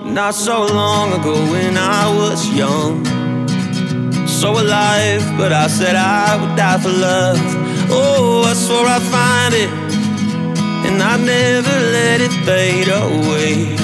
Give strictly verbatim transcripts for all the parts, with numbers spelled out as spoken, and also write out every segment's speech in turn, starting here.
Not so long ago when I was young, so alive, but I said I would die for love. Oh, I swore I'd find it, and I'd never let it fade away.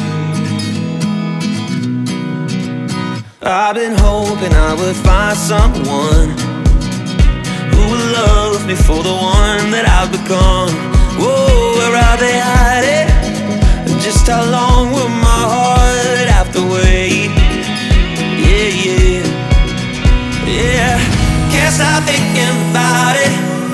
I've been hoping I would find someone who would love me for the one that I've become. Whoa, where are they hiding? Just how long will my heart have to wait? Yeah, yeah, yeah. Can't stop thinking about it.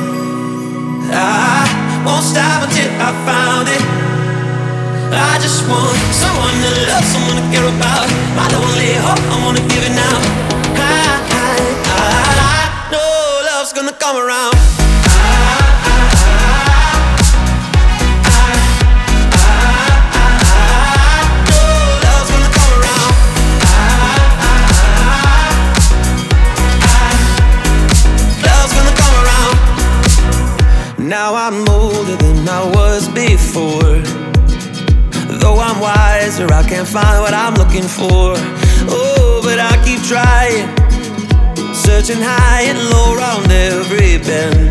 I won't stop until I found it. I just want someone to love, someone to care about. My lonely heart, I wanna give it now. I, I, I know love's gonna come around. Now I'm older than I was before. Though I'm wiser, I can't find what I'm looking for. Oh, but I keep trying, searching high and low around every bend.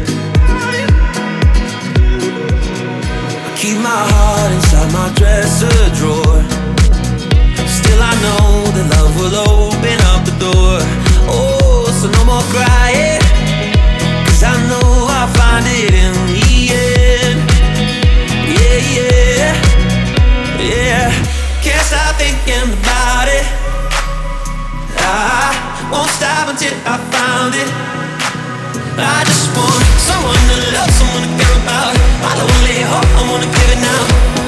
I keep my heart inside my dresser drawer. Still I know that love will open up the door. Oh, so no more crying, 'cause I know I'll find it in the end. Yeah, yeah, yeah. Can't stop thinking about it. I won't stop until I found it. I just want someone to love, someone to care about. My lonely heart, I wanna give it now.